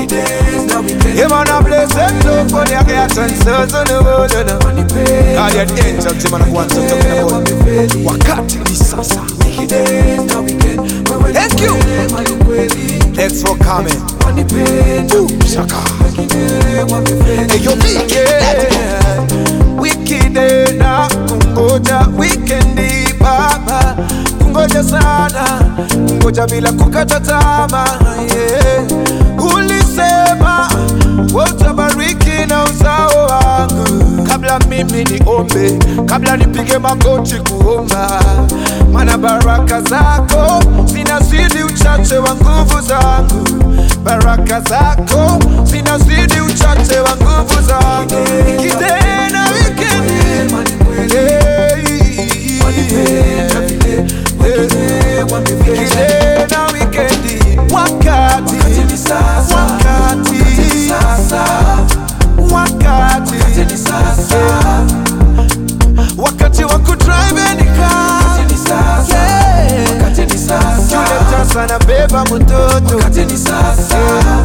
You man a blessed love for the heart and souls on the world. Guardian angels, you man a one talking about Wakati Disasa. Thank you. Thanks for coming. Shaka. Hey, yo, wicked na kungoja weekendi baba, kungoja sana, kungoja bila kukata tamaa. Ulisema utabariki na uzao wangu, kabla mimi niombe, kabla nipige magoti kuomba. Maana baraka zako zinazidi uchache wa nguvu zangu, baraka zako zinazidi uchache wa nguvu zangu. Ikitena wikendi, ikitena wikendi, wakati ni sasa, wakati wa kudrive any car, wakati ni sasa, yule sana beba mtoto, wakati ni sasa.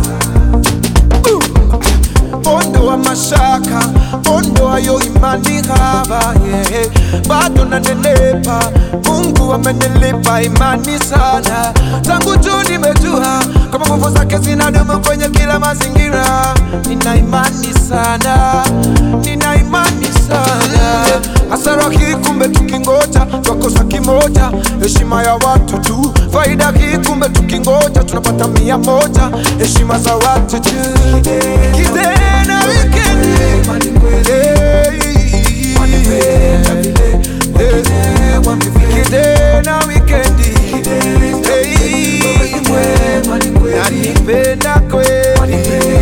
Ondoa mashaka, ondoa yo imani haba, bado nanenepa, Mungu amenilipa imani sana. Tangu juu nimejua kama nguvu zake zinadumu kwenye kila mazingira. Nina imani sana, nina imani sana. Hasara hii kumbe tukingoja twakosa kimoja, heshima ya watu tu. Faida hii kumbe tukingoja tunapata 100, heshima za watu tu. Kitena wikendi, kitena wikendi, nanipenda kweli,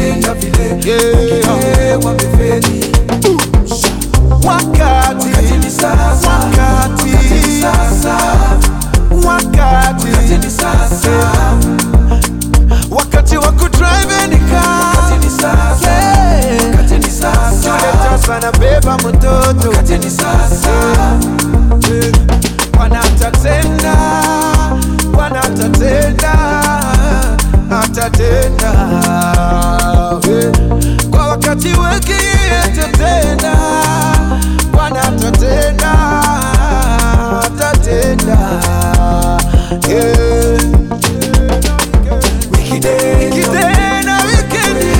wakati ni sasa, wakati ni sasa, wakati wa kudrive any car, wakati ni sasa, wakati ni sasa, yule sana beba mtoto, wakati ni sasa. Wanatatenda, wanatatenda, atatenda kwa wakati wake, atatenda, wanatatenda, atatenda. Ikitena wikendi,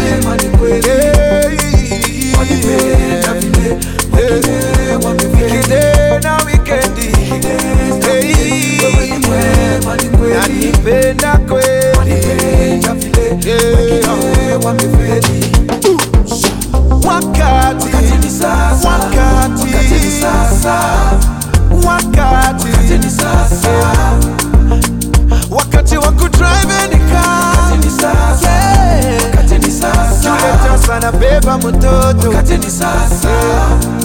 ikitena wikendi, nanipenda kweli, wakati ni sasa, wakati ni sasa, wakati ni sasa, wakati wa kudrive any car, wakati ni sasa, wakati ni sasa, yule sana beba mtoto, wakati ni sasa.